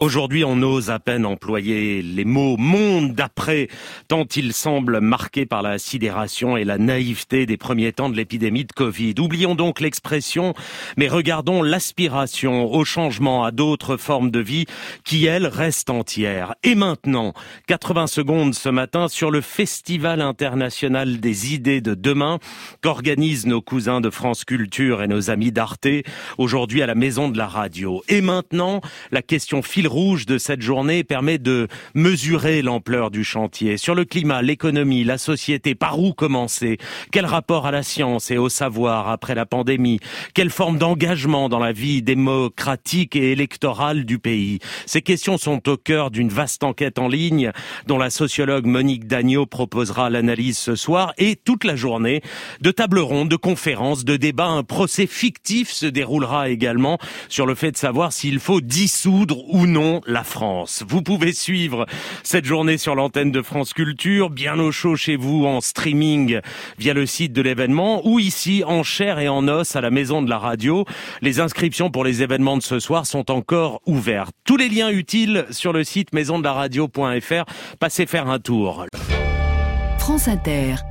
Aujourd'hui, on ose à peine employer les mots « monde d'après » tant il semble marqué par la sidération et la naïveté des premiers temps de l'épidémie de Covid. Oublions donc l'expression, mais regardons l'aspiration au changement, à d'autres formes de vie qui, elles, restent entières. Et maintenant, 80 secondes ce matin sur le Festival international des idées de demain qu'organisent nos cousins de France Culture et nos amis d'Arte, aujourd'hui à la Maison de la Radio. Et maintenant, la question fil rouge de cette journée permet de mesurer l'ampleur du chantier. Sur le climat, l'économie, la société, par où commencer? Quel rapport à la science et au savoir après la pandémie? Quelle forme d'engagement dans la vie démocratique et électorale du pays? Ces questions sont au cœur d'une vaste enquête en ligne dont la sociologue Monique Dagneau proposera l'analyse ce soir, et toute la journée de tables rondes, de conférences, de débats. Un procès fictif se déroulera également sur le fait de savoir s'il faut dissoudre ou non la France. Vous pouvez suivre cette journée sur l'antenne de France Culture, bien au chaud chez vous en streaming via le site de l'événement, ou ici en chair et en os à la Maison de la Radio. Les inscriptions pour les événements de ce soir sont encore ouvertes. Tous les liens utiles sur le site maisondelaradio.fr. Passez faire un tour. France Inter.